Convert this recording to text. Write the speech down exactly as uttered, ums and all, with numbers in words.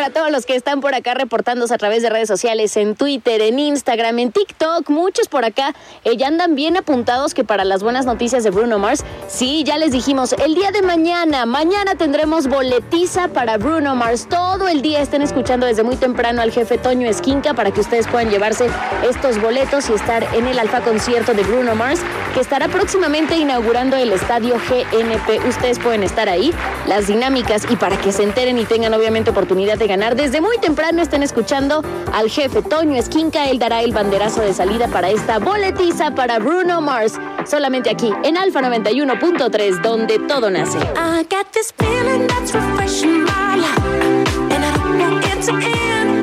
para todos los que están por acá reportándose a través de redes sociales, en Twitter, en Instagram, en TikTok. Muchos por acá eh, ya andan bien apuntados que para las buenas noticias de Bruno Mars. Sí, ya les dijimos, el día de mañana, mañana tendremos boletiza para Bruno Mars. Todo el día estén escuchando desde muy temprano al jefe Toño Esquinca para que ustedes puedan llevarse estos boletos y estar en el Alfa Concierto de Bruno Mars, que estará próximamente inaugurando el estadio G N P. Ustedes pueden estar ahí, las dinámicas, y para que se enteren y tengan obviamente oportunidad de ganar, desde muy temprano estén escuchando al jefe Toño Esquinca. Él dará el banderazo de salida para esta boletiza para Bruno Mars, solamente aquí en Alfa noventa y uno punto tres, donde todo nace. I got this feeling that's refreshing my life, and I don't want it to end.